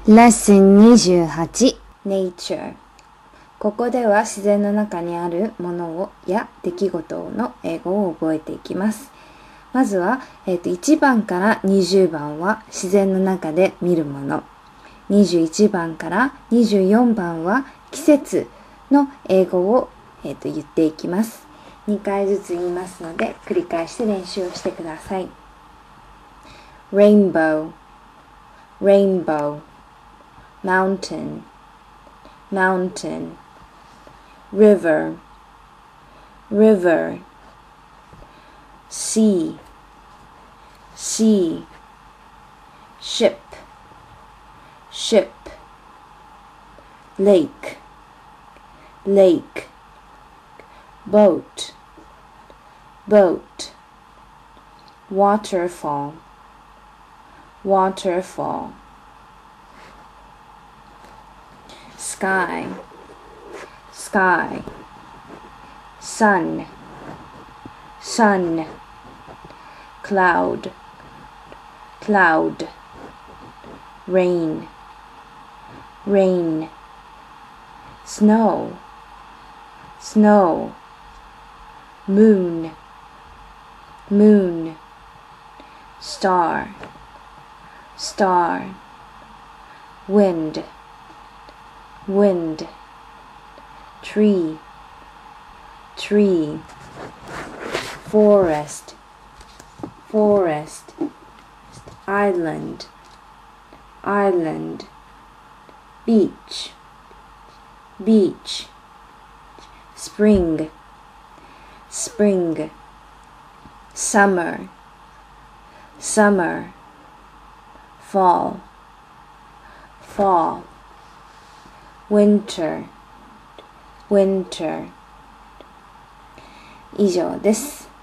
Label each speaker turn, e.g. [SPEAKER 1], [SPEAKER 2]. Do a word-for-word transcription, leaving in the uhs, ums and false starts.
[SPEAKER 1] レッスンにじゅうはち Nature。 ここでは自然の中にあるものをや出来事の英語を覚えていきます。まずは、えー、といちばんからにじゅうばんは自然の中で見るもの、にじゅういちばんからにじゅうよんばんは季節の英語を、えー、と言っていきます。にかいずつ言いますので繰り返して練習をしてください。 Rainbow Rainbow Mountain Mountain River River Sea Sea Ship Ship Lake Lake Boat Boat Waterfall Waterfall Sky Sky Sun Sun Cloud Cloud Rain Rain Snow Snow Moon Moon Star Star Wind Wind Tree Tree Forest Forest Island Island Beach Beach Spring Spring Summer Summer Fall Fall Winter Winter 以上です。